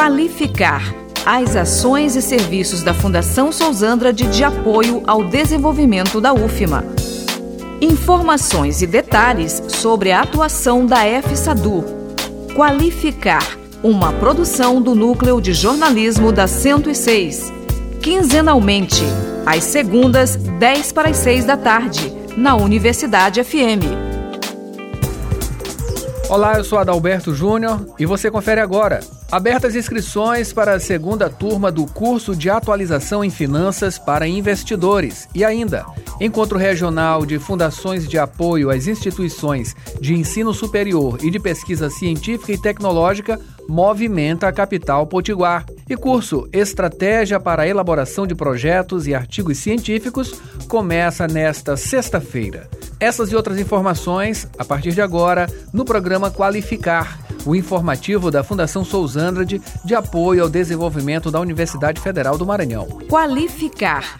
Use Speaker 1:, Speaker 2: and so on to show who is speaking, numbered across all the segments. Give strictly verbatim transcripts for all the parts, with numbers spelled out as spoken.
Speaker 1: Qualificar as ações e serviços da Fundação Sousandrade de apoio ao desenvolvimento da U F M A. Informações e detalhes sobre a atuação da FSADU. Qualificar, uma produção do Núcleo de Jornalismo da cento e seis. Quinzenalmente, às segundas, dez para as seis da tarde, na Universidade F M.
Speaker 2: Olá, eu sou Adalberto Júnior e você confere agora. Abertas inscrições para a segunda turma do curso de atualização em finanças para investidores. E ainda, Encontro Regional de Fundações de Apoio às Instituições de Ensino Superior e de Pesquisa Científica e Tecnológica movimenta a capital potiguar. E curso Estratégia para a Elaboração de Projetos e Artigos Científicos começa nesta sexta-feira. Essas e outras informações, a partir de agora, no programa Qualificar, o informativo da Fundação Sousandrade de apoio ao desenvolvimento da Universidade Federal do Maranhão.
Speaker 1: Qualificar.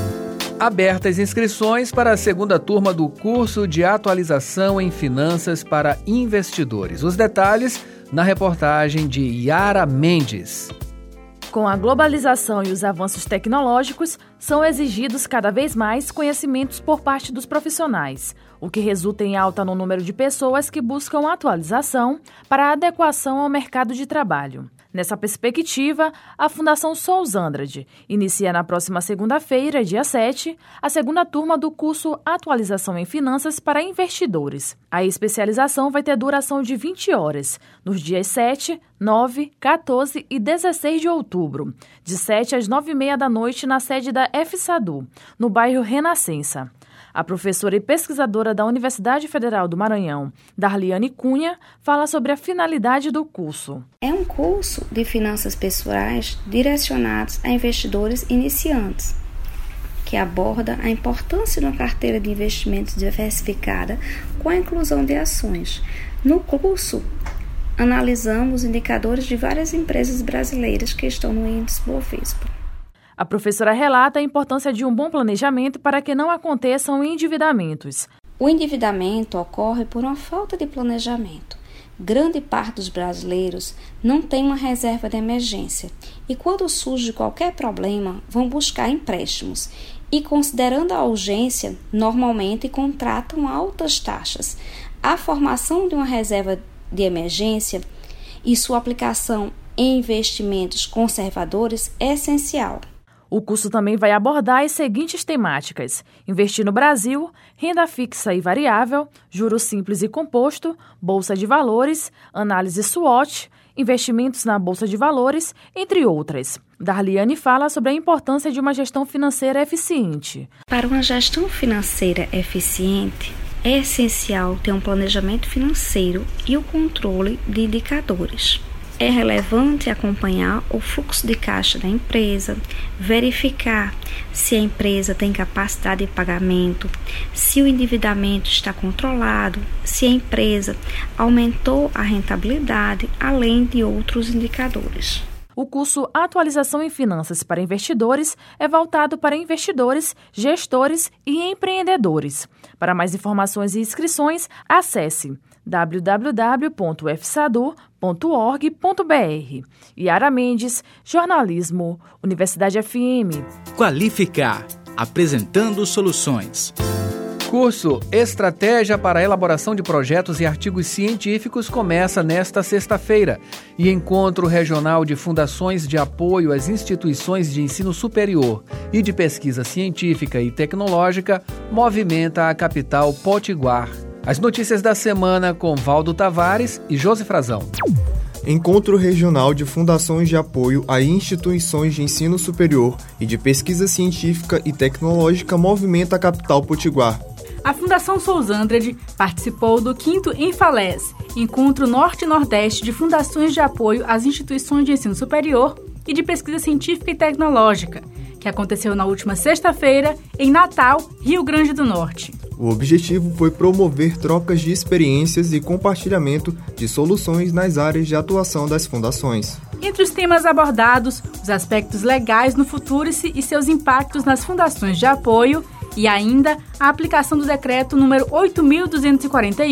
Speaker 2: Abertas inscrições para a segunda turma do curso de atualização em finanças para investidores. Os detalhes na reportagem de Yara Mendes.
Speaker 3: Com a globalização e os avanços tecnológicos, são exigidos cada vez mais conhecimentos por parte dos profissionais, o que resulta em alta no número de pessoas que buscam atualização para a adequação ao mercado de trabalho. Nessa perspectiva, a Fundação Sousandrade inicia na próxima segunda-feira, dia sete, a segunda turma do curso Atualização em Finanças para Investidores. A especialização vai ter duração de vinte horas, nos dias sete, nove, quatorze e dezesseis de outubro, de sete às nove e meia da noite na sede da FSADU, no bairro Renascença. A professora e pesquisadora da Universidade Federal do Maranhão, Darliane Cunha, fala sobre a finalidade do curso.
Speaker 4: É um curso de finanças pessoais direcionados a investidores iniciantes, que aborda a importância de uma carteira de investimentos diversificada com a inclusão de ações. No curso, analisamos indicadores de várias empresas brasileiras que estão no índice Bovespa.
Speaker 3: A professora relata a importância de um bom planejamento para que não aconteçam endividamentos.
Speaker 4: O endividamento ocorre por uma falta de planejamento. Grande parte dos brasileiros não tem uma reserva de emergência e, quando surge qualquer problema, vão buscar empréstimos e, considerando a urgência, normalmente contratam altas taxas. A formação de uma reserva de emergência e sua aplicação em investimentos conservadores é essencial.
Speaker 3: O curso também vai abordar as seguintes temáticas: investir no Brasil, renda fixa e variável, juros simples e composto, bolsa de valores, análise SWOT, investimentos na bolsa de valores, entre outras. Darliane fala sobre a importância de uma gestão financeira eficiente.
Speaker 4: Para uma gestão financeira eficiente, é essencial ter um planejamento financeiro e o controle de indicadores. É relevante acompanhar o fluxo de caixa da empresa, verificar se a empresa tem capacidade de pagamento, se o endividamento está controlado, se a empresa aumentou a rentabilidade, além de outros indicadores.
Speaker 3: O curso Atualização em Finanças para Investidores é voltado para investidores, gestores e empreendedores. Para mais informações e inscrições, acesse w w w ponto f s a d u ponto org ponto b r. Yara Mendes, Jornalismo, Universidade F M.
Speaker 5: Qualificar, apresentando soluções.
Speaker 2: Curso Estratégia para a Elaboração de Projetos e Artigos Científicos começa nesta sexta-feira e Encontro Regional de Fundações de Apoio às Instituições de Ensino Superior e de Pesquisa Científica e Tecnológica movimenta a capital potiguar. As notícias da semana com Valdo Tavares e Josi Frazão.
Speaker 6: Encontro Regional de Fundações de Apoio a Instituições de Ensino Superior e de Pesquisa Científica e Tecnológica movimenta a capital potiguar.
Speaker 7: A Fundação Sousandrade participou do quinto Enfales, Encontro Norte-Nordeste de Fundações de Apoio às Instituições de Ensino Superior e de Pesquisa Científica e Tecnológica, que aconteceu na última sexta-feira em Natal, Rio Grande do Norte.
Speaker 6: O objetivo foi promover trocas de experiências e compartilhamento de soluções nas áreas de atuação das fundações.
Speaker 7: Entre os temas abordados, os aspectos legais no Futurice e seus impactos nas fundações de apoio e ainda a aplicação do decreto número oito mil duzentos e quarenta e um,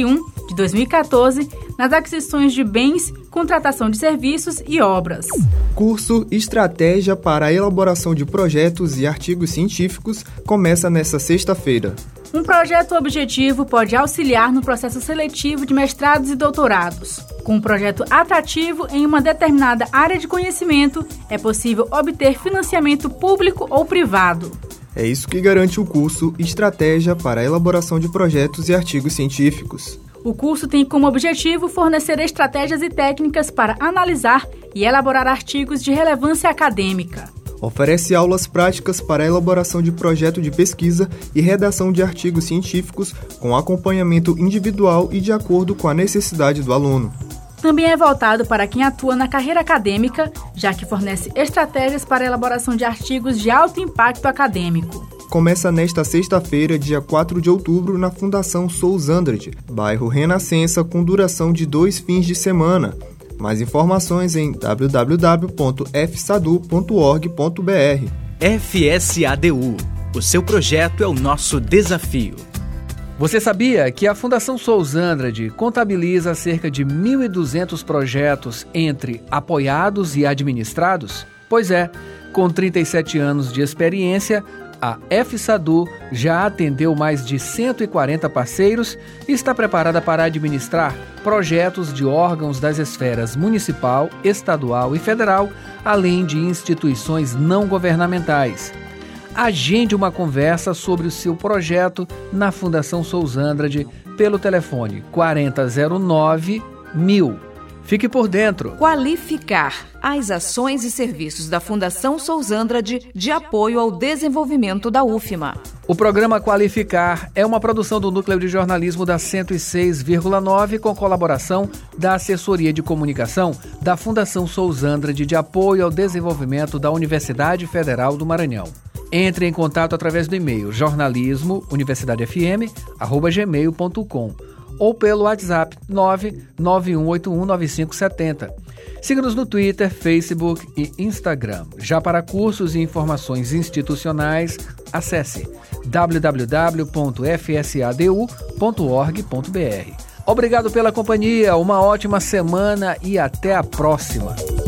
Speaker 7: de dois mil e quatorze nas aquisições de bens, contratação de serviços e obras.
Speaker 6: Curso Estratégia para a Elaboração de Projetos e Artigos Científicos começa nesta sexta-feira.
Speaker 7: Um projeto objetivo pode auxiliar no processo seletivo de mestrados e doutorados. Com um projeto atrativo em uma determinada área de conhecimento, é possível obter financiamento público ou privado.
Speaker 6: É isso que garante o curso Estratégia para a Elaboração de Projetos e Artigos Científicos.
Speaker 7: O curso tem como objetivo fornecer estratégias e técnicas para analisar e elaborar artigos de relevância acadêmica.
Speaker 6: Oferece aulas práticas para a elaboração de projeto de pesquisa e redação de artigos científicos com acompanhamento individual e de acordo com a necessidade do aluno.
Speaker 7: Também é voltado para quem atua na carreira acadêmica, já que fornece estratégias para a elaboração de artigos de alto impacto acadêmico.
Speaker 6: Começa nesta sexta-feira, dia quatro de outubro, na Fundação Souzandred, bairro Renascença, com duração de dois fins de semana. Mais informações em w w w ponto f s a d u ponto org ponto b r.
Speaker 5: F S A D U. O seu projeto é o nosso desafio.
Speaker 2: Você sabia que a Fundação Souzandred contabiliza cerca de mil e duzentos projetos entre apoiados e administrados? Pois é, com trinta e sete anos de experiência, a F S A D U já atendeu mais de cento e quarenta parceiros e está preparada para administrar projetos de órgãos das esferas municipal, estadual e federal, além de instituições não governamentais. Agende uma conversa sobre o seu projeto na Fundação Souzandred pelo telefone quatro zero nove mil. Fique por dentro.
Speaker 1: Qualificar as ações e serviços da Fundação Souzandred de apoio ao desenvolvimento da U F M A.
Speaker 2: O programa Qualificar é uma produção do Núcleo de Jornalismo da cento e seis vírgula nove com colaboração da Assessoria de Comunicação da Fundação Souzandred de apoio ao desenvolvimento da Universidade Federal do Maranhão. Entre em contato através do e-mail jornalismo universidade f m arroba gmail ponto com ou pelo WhatsApp nove nove um oito um nove cinco sete zero. Siga-nos no Twitter, Facebook e Instagram. Já para cursos e informações institucionais, acesse w w w ponto f s a d u ponto org ponto b r. Obrigado pela companhia, uma ótima semana e até a próxima!